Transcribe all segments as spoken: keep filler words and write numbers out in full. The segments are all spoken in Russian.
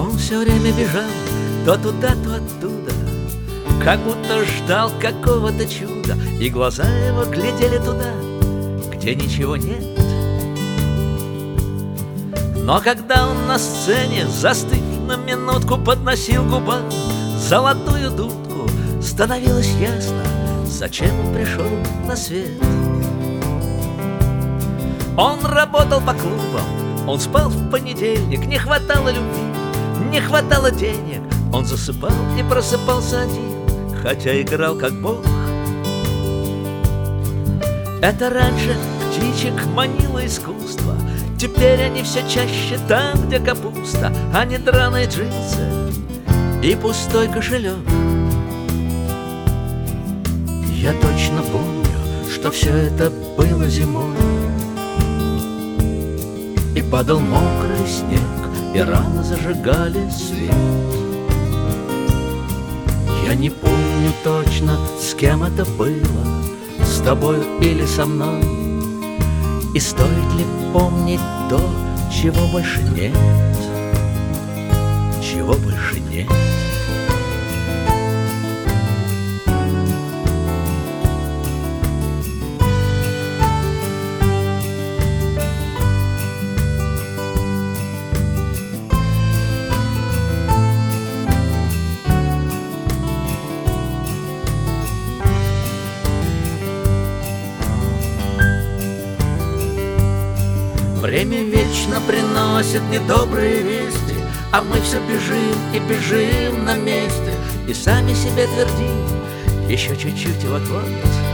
Он все время бежал то туда, то оттуда, как будто ждал какого-то чуда, и глаза его глядели туда, где ничего нет. Но когда он на сцене, застыв на минутку, подносил губам золотую дудку, становилось ясно, зачем он пришел на свет. Он работал по клубам, он спал в понедельник, не хватало любви, не хватало денег. Он засыпал и просыпался один, хотя играл как бог. Это раньше птичек манило искусство, теперь они все чаще там, где капуста, а не драные джинсы и пустой кошелек. Я точно помню, что все это было зимой, и падал мокрый снег, и рано зажигали свет. Я не помню точно, с кем это было, с тобою или со мной, и стоит ли помнить то, чего больше нет, чего больше нет. Время вечно приносит недобрые вести, а мы все бежим и бежим на месте, и сами себе твердим: еще чуть-чуть и вот-вот.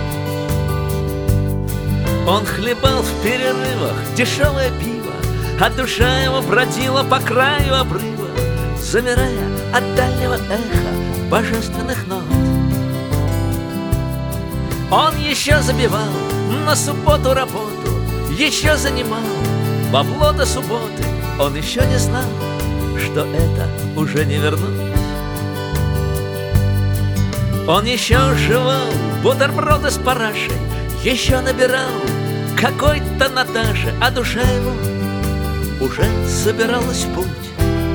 Он хлебал в перерывах дешевое пиво, а душа его бродила по краю обрыва, замирая от дальнего эха божественных нот. Он еще забивал на субботу работу, еще занимал бабло до субботы. Он еще не знал, что это уже не вернуть. Он еще жевал бутерброды с парашей, еще набирал какой-то Наташи, а душа его уже собиралась в путь.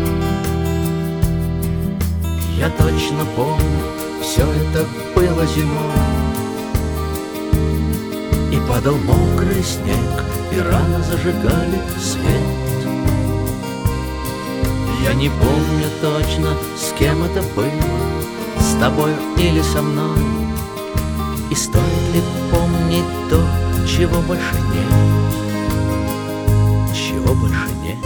Я точно помню, все это было зимой, и падал мокрый снег, и рано зажигали свет. Я не помню точно, с кем это было, с тобою или со мной, и стоит ли помнить то, чего больше нет, чего больше нет.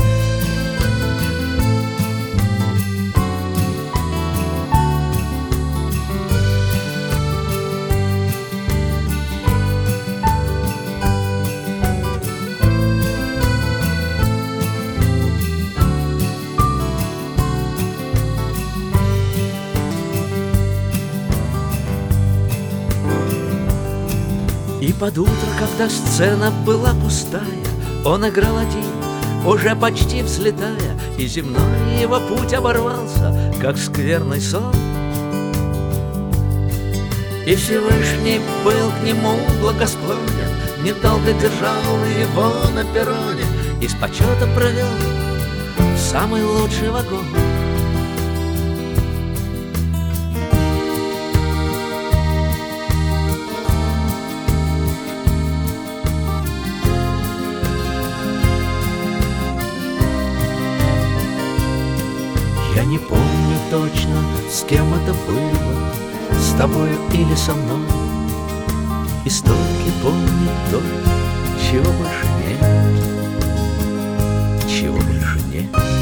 И под утро, когда сцена была пустая, он играл один, уже почти взлетая, и земной его путь оборвался, как скверный сон. И Всевышний был к нему благосклонен, недолго держал его на перроне и с почетом провел в самый лучший вагон. Я не помню точно, с кем это было, с тобою или со мной, и стоит ли помнить то, чего больше нет, чего больше нет.